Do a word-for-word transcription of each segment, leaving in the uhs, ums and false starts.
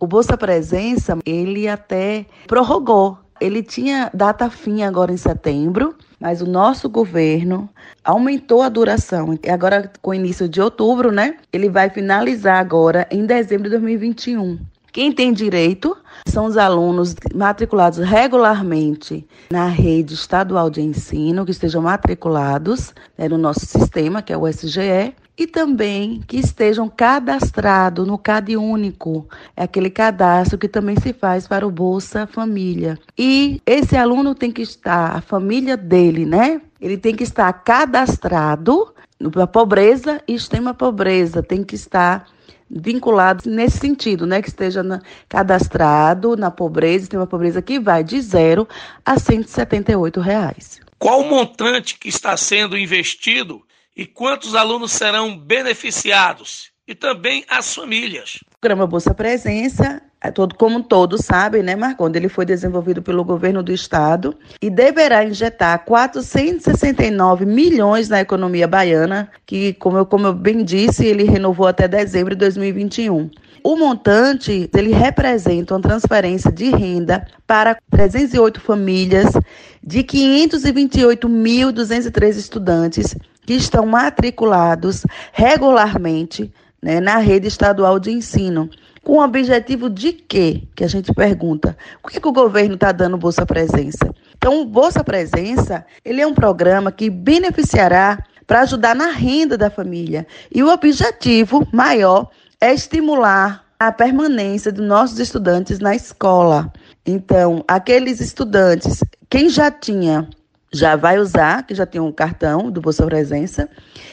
O Bolsa Presença, ele até prorrogou. Ele tinha data fim agora em setembro, mas o nosso governo aumentou a duração. E agora, com o início de outubro, né? Ele vai finalizar agora em dezembro de dois mil e vinte e um. Quem tem direito são os alunos matriculados regularmente na rede estadual de ensino, que estejam matriculados, né, no nosso sistema, que é o S G E, e também que estejam cadastrados no CadÚnico, é aquele cadastro que também se faz para o Bolsa Família. E esse aluno tem que estar, a família dele, né? Ele tem que estar cadastrado na pobreza e extrema pobreza, tem que estar vinculado nesse sentido, né? Que esteja na, cadastrado na pobreza, extrema pobreza, que vai de zero a cento e setenta e oito reais. Qual o montante que está sendo investido e quantos alunos serão beneficiados? E também as famílias. O programa Bolsa Presença, como todos sabem, né, Marcondes, ele foi desenvolvido pelo governo do estado e deverá injetar quatrocentos e sessenta e nove milhões na economia baiana, que, como eu, como eu bem disse, ele renovou até dezembro de dois mil e vinte e um. O montante, ele representa uma transferência de renda para trezentas e oito famílias de quinhentos e vinte e oito mil duzentos e treze estudantes que estão matriculados regularmente, né, na rede estadual de ensino. Com o objetivo de quê? Que a gente pergunta. Por que, que o governo está dando Bolsa Presença? Então, o Bolsa Presença, ele é um programa que beneficiará para ajudar na renda da família. E o objetivo maior é estimular a permanência dos nossos estudantes na escola. Então, aqueles estudantes, quem já tinha, já vai usar, que já tinha um cartão do Bolsa Presença,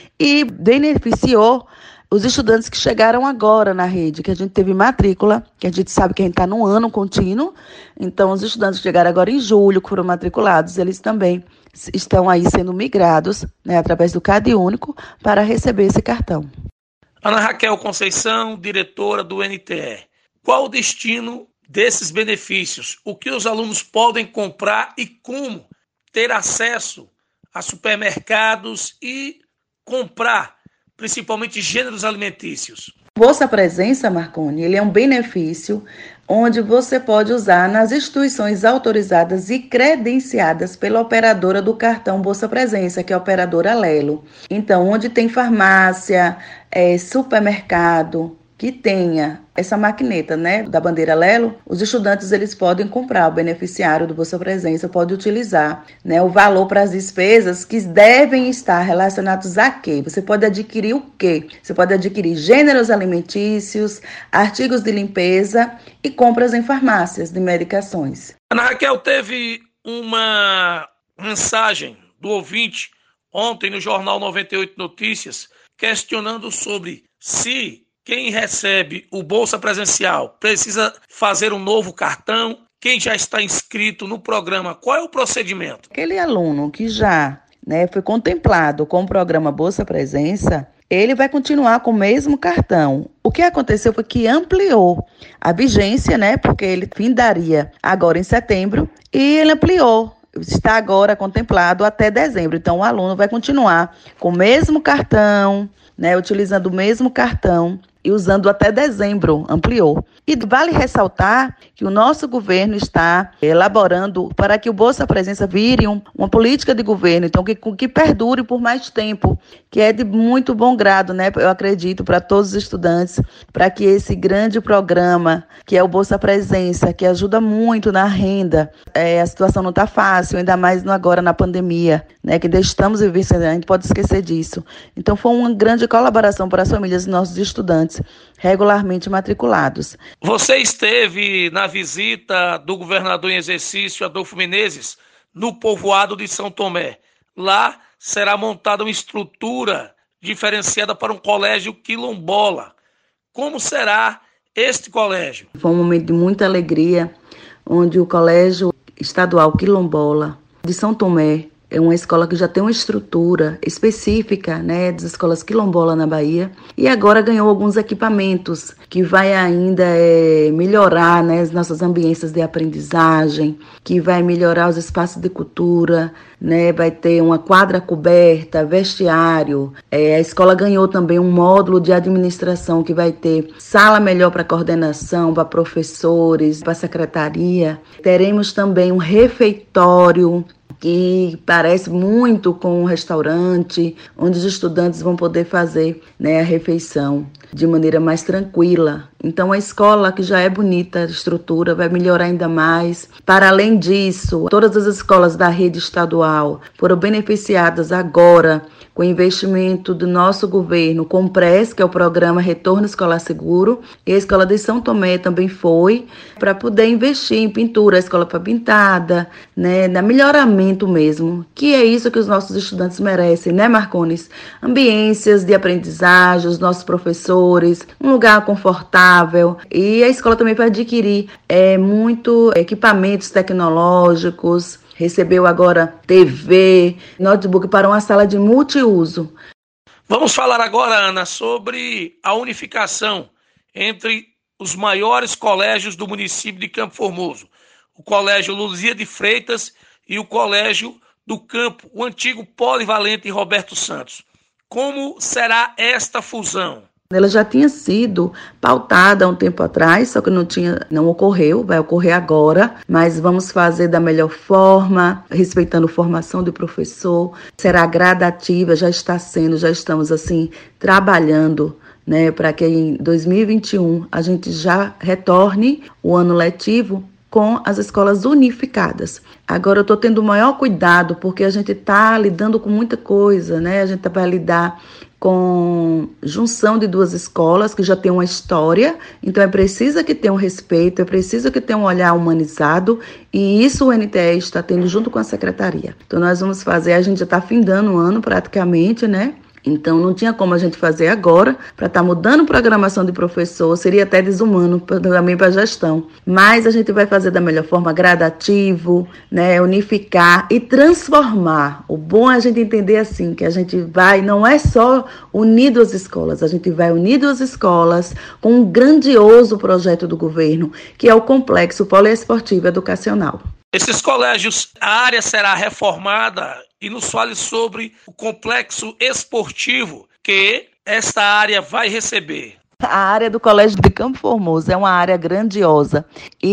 e beneficiou os estudantes que chegaram agora na rede, que a gente teve matrícula, que a gente sabe que a gente está num ano contínuo. Então, os estudantes que chegaram agora em julho, que foram matriculados, eles também estão aí sendo migrados, né, através do CadÚnico, para receber esse cartão. Ana Raquel Conceição, diretora do N T E. Qual o destino desses benefícios? O que os alunos podem comprar e como ter acesso a supermercados e comprar, principalmente gêneros alimentícios? Bolsa Presença, Marconi, ele é um benefício onde você pode usar nas instituições autorizadas e credenciadas pela operadora do cartão Bolsa Presença, que é a operadora Lelo. Então, onde tem farmácia, é, supermercado, que tenha essa maquineta, né, da bandeira Lelo, os estudantes eles podem comprar, o beneficiário do Bolsa Presença pode utilizar, né, o valor para as despesas que devem estar relacionados a quê? Você pode adquirir o quê? Você pode adquirir gêneros alimentícios, artigos de limpeza e compras em farmácias de medicações. Ana Raquel, teve uma mensagem do ouvinte ontem no Jornal noventa e oito Notícias questionando sobre se quem recebe o Bolsa Presencial precisa fazer um novo cartão. Quem já está inscrito no programa, qual é o procedimento? Aquele aluno que já, né, foi contemplado com o programa Bolsa Presença, ele vai continuar com o mesmo cartão. O que aconteceu foi que ampliou a vigência, né, porque ele findaria agora em setembro, e ele ampliou. Está agora contemplado até dezembro. Então, o aluno vai continuar com o mesmo cartão, né, utilizando o mesmo cartão, e usando até dezembro, ampliou. E vale ressaltar que o nosso governo está elaborando para que o Bolsa Presença vire um, uma política de governo, então que, que perdure por mais tempo, que é de muito bom grado, né? Eu acredito, para todos os estudantes, para que esse grande programa, que é o Bolsa Presença, que ajuda muito na renda, é, a situação não está fácil, ainda mais agora na pandemia, né? Que ainda estamos vivendo, a gente pode esquecer disso. Então foi uma grande colaboração para as famílias dos nossos estudantes regularmente matriculados. Você esteve na visita do governador em exercício, Adolfo Menezes, no povoado de São Tomé. Lá será montada uma estrutura diferenciada para um colégio quilombola. Como será este colégio? Foi um momento de muita alegria, onde o Colégio Estadual Quilombola de São Tomé É uma escola que já tem uma estrutura específica, né, das escolas quilombolas na Bahia, e agora ganhou alguns equipamentos que vai ainda é, melhorar, né, as nossas ambiências de aprendizagem, que vai melhorar os espaços de cultura, né, vai ter uma quadra coberta, vestiário. É, a escola ganhou também um módulo de administração que vai ter sala melhor para coordenação, para professores, para secretaria. Teremos também um refeitório que parece muito com um restaurante, onde os estudantes vão poder fazer, né, a refeição de maneira mais tranquila. Então, a escola, que já é bonita, a estrutura, vai melhorar ainda mais. Para além disso, todas as escolas da rede estadual foram beneficiadas agora com investimento do nosso governo, com o PRES, que é o Programa Retorno Escolar Seguro, e a Escola de São Tomé também foi, para poder investir em pintura, a escola foi pintada, né, na melhoramento mesmo, que é isso que os nossos estudantes merecem, né, Marcones? Ambiências de aprendizagem, os nossos professores, um lugar confortável, e a escola também vai adquirir é, muito equipamentos tecnológicos, recebeu agora T V, notebook para uma sala de multiuso. Vamos falar agora, Ana, sobre a unificação entre os maiores colégios do município de Campo Formoso. O Colégio Luzia de Freitas e o Colégio do Campo, o antigo Polivalente Roberto Santos. Como será esta fusão? Ela já tinha sido pautada há um tempo atrás, só que não tinha, não ocorreu, vai ocorrer agora, mas vamos fazer da melhor forma, respeitando a formação do professor. Será gradativa, já está sendo, já estamos assim trabalhando, né, para que em dois mil e vinte e um a gente já retorne o ano letivo com as escolas unificadas. Agora eu estou tendo o maior cuidado, porque a gente está lidando com muita coisa, né? A gente vai lidar com junção de duas escolas que já tem uma história, então é preciso que tenha um respeito, é preciso que tenha um olhar humanizado, e isso o N T E está tendo junto com a secretaria. Então nós vamos fazer, a gente já está findando o ano praticamente, né? Então, não tinha como a gente fazer agora, para estar tá mudando programação de professor, seria até desumano também para a gestão. Mas a gente vai fazer da melhor forma, gradativo, né, unificar e transformar. O bom é a gente entender assim, que a gente vai, não é só unir duas escolas, a gente vai unir duas escolas com um grandioso projeto do governo, que é o Complexo Poliesportivo Educacional. Esses colégios, a área será reformada, e nos fale sobre o complexo esportivo que esta área vai receber. A área do Colégio de Campo Formoso é uma área grandiosa,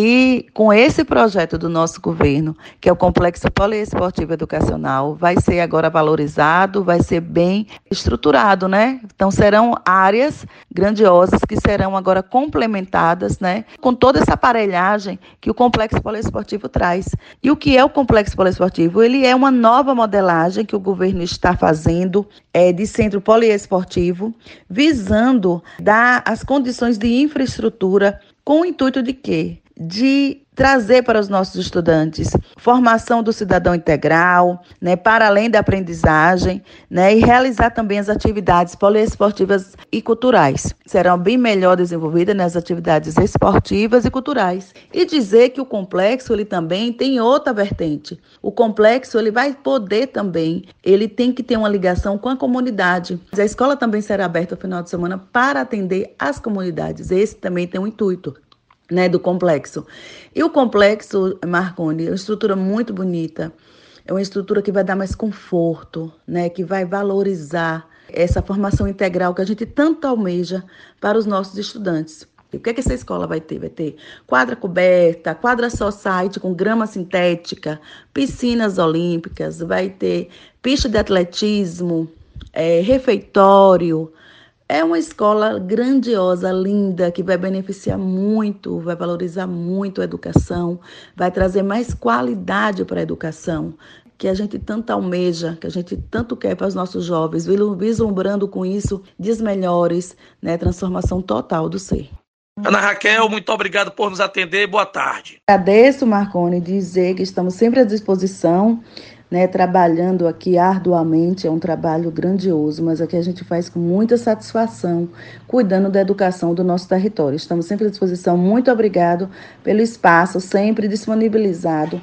e com esse projeto do nosso governo, que é o Complexo Poliesportivo Educacional, vai ser agora valorizado, vai ser bem estruturado, né? Então serão áreas grandiosas que serão agora complementadas, né, com toda essa aparelhagem que o Complexo Poliesportivo traz. E o que é o Complexo Poliesportivo? Ele é uma nova modelagem que o governo está fazendo é, de centro poliesportivo, visando dar as condições de infraestrutura com o intuito de quê? De trazer para os nossos estudantes formação do cidadão integral, né, para além da aprendizagem, né, e realizar também as atividades poliesportivas e culturais. Serão bem melhor desenvolvidas nas atividades esportivas e culturais. E dizer que o complexo ele também tem outra vertente. O complexo ele vai poder também, ele tem que ter uma ligação com a comunidade. A escola também será aberta no final de semana para atender as comunidades. Esse também tem um intuito, né, do complexo. E o complexo, Marconi, é uma estrutura muito bonita, é uma estrutura que vai dar mais conforto, né, que vai valorizar essa formação integral que a gente tanto almeja para os nossos estudantes. E o que é que essa escola vai ter? Vai ter quadra coberta, quadra society com grama sintética, piscinas olímpicas, vai ter pista de atletismo, é, refeitório. É uma escola grandiosa, linda, que vai beneficiar muito, vai valorizar muito a educação, vai trazer mais qualidade para a educação, que a gente tanto almeja, que a gente tanto quer para os nossos jovens, vislumbrando com isso dias melhores, né, transformação total do ser. Ana Raquel, muito obrigado por nos atender. Boa tarde. Agradeço, Marconi, dizer que estamos sempre à disposição, né, trabalhando aqui arduamente, é um trabalho grandioso, mas aqui a gente faz com muita satisfação, cuidando da educação do nosso território. Estamos sempre à disposição. Muito obrigado pelo espaço, sempre disponibilizado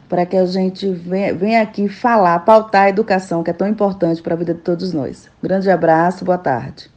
para que a gente venha, venha aqui falar, pautar a educação, que é tão importante para a vida de todos nós. Um grande abraço, boa tarde.